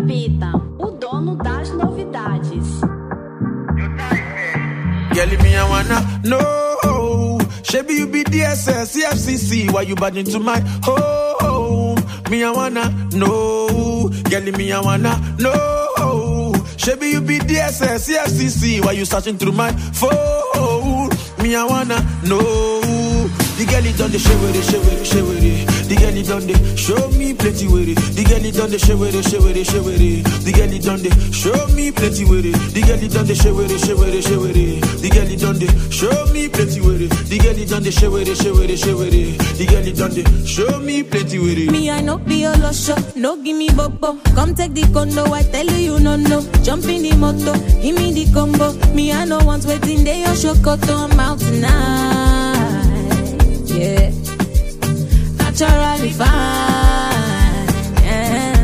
Pita, o dono das novidades. Girl, me I wanna know. Shebi you be DSS, CFCC, why you bad into my home? Me I wanna know. Girl, me I wanna know. Shebi you be DSS, CFCC, why you searching through my phone? Me I wanna know. The girl it done the shivery. The girl it done the show me plenty with it. The girl it done the shivery. The girl it done the show me plenty with it. The girl it done the shivery. The girl it done the show me plenty with it. The girl it done the shivery. The girl it done the show me plenty with it. Me I no be a loss, no give me bobo. Come take the condo, I tell you no. Jump in the motor, give me the combo. Me I no want waiting there, your shokoto, I'm out tonight. Yeah, naturally fine. Yeah.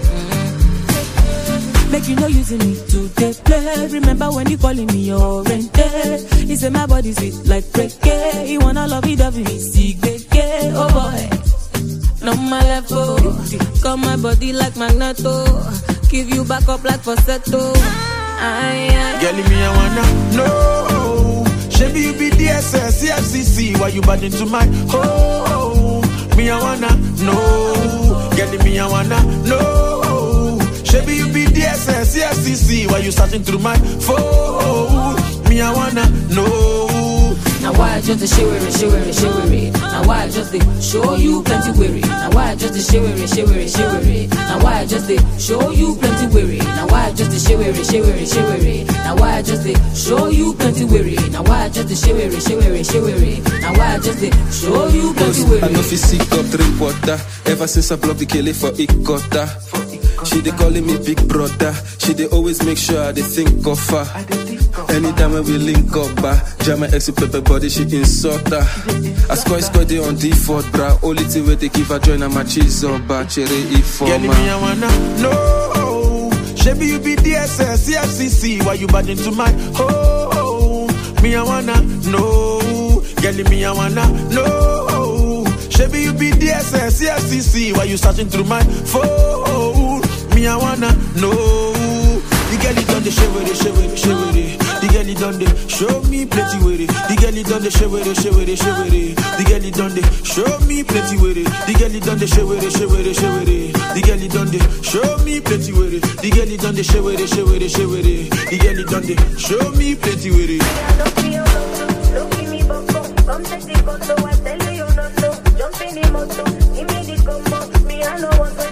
Make you no using me to play. Remember when you calling me your rente? He said my body sweet like reggae. He wanna love it, sick reggae. Oh boy, no my level. Got my body like magneto. Give you back up like falsetto. Girl, me I wanna know. Shebi you be DSS, CFCC, why you bad into my home? Me I wanna know. Girl, me I wanna know. Shebi you be DSS, CFCC, why you searching through my phone? Me I wanna know. Now why I just the shivery. Now why I just the show you plenty weary. Now why I just the shivery. Now why I just the show you plenty weary. Now why I just the shivery. Now why I just the show you plenty weary. Now why I just the shivery. Now why I just the show you plenty weary. I know if you sick up drink water. Ever since I blocked the Kelly for Ikota. She dey calling me big brother. She dey always make sure I dey think of her. Anytime when we link up, jam my ex pepper body, she insult her. I score day on default, bra. Only thing where they give her join my cheese up, cherry if Girl, me I wanna know. Shebi you be DSS, CFCC, why you bad into my home? Me I wanna know. Girl, me I wanna know. Shebi you be DSS, CFCC, why you searching through my phone? Me I wanna know. The girl it done the shivery. The girl it done the show me plenty with it. The girl it done the shivery. The girl it done the show me plenty with it. The girl it done the shivery. The girl it done the show me plenty with it. The girl it done the shivery. The girl it done the show me plenty with it. Don't give me bumbo. Come take the condo, I tell you no. Jump in the motor, give me the combo. Me I know what.